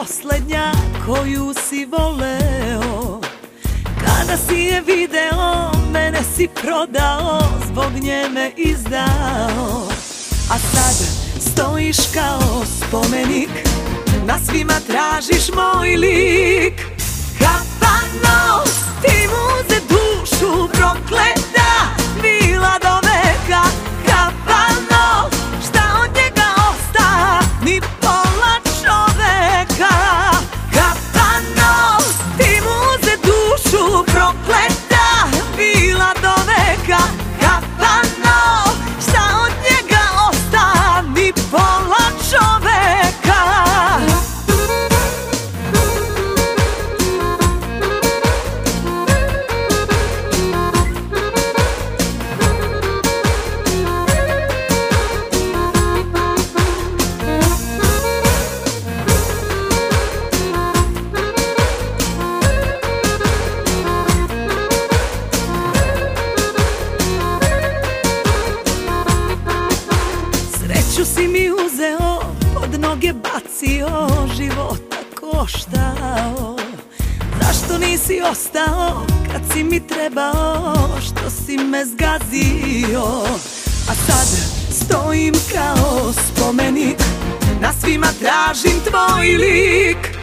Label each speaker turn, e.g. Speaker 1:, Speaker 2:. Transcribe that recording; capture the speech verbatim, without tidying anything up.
Speaker 1: posljednja koju si voleo. Kada si je video, mene si prodao, zbog nje me izdao. A sad stojiš kao spomenik, na svima tražiš moj lik. Kapanos, ti mu za dušu prokleta, bila do veka. Kapanos, šta od njega osta, ni pola čoveka. Kapanos, ti mu za dušu prokleta, bila do veka. Kapanos, šta od njega osta, ni pola čoveka. Sreću si mi uzeo, pod noge bacio, života koštao. Zašto nisi ostao kad si mi trebao, što si me zgazio? A sad stojim kao spomenik, na svima tražim tvoj lik.